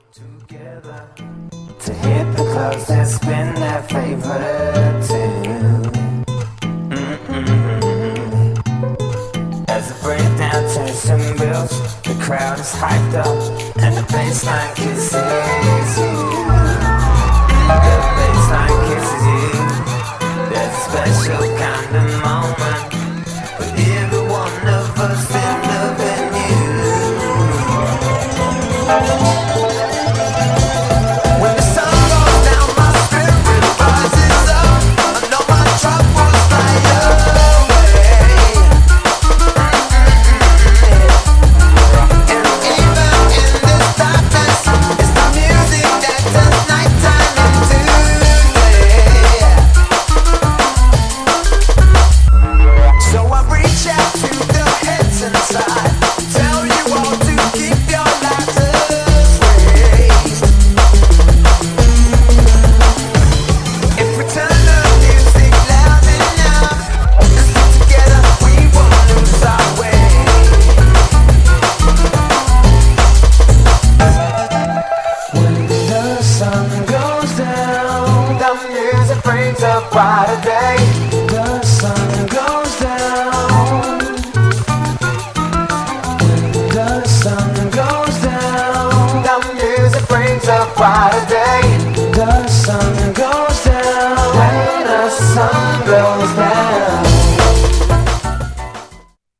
together to hit the clubs and spin their favorite tune. As the breakdown turns to bills, the crowd is hyped up and the bassline kisses you. The bassline kisses you. There's a special kind of moment for every one of us in the venue. When the sun goes down, my spirit rises up. I know my troubles fly away. And even in this darkness, it's the music that turns nighttime into day. So I reach out to the heads inside, tell you all to keep your lighters raised. If we turn the music loud enough, and stick together, we won't lose our way. When the sun goes down, the music brings a brighter day.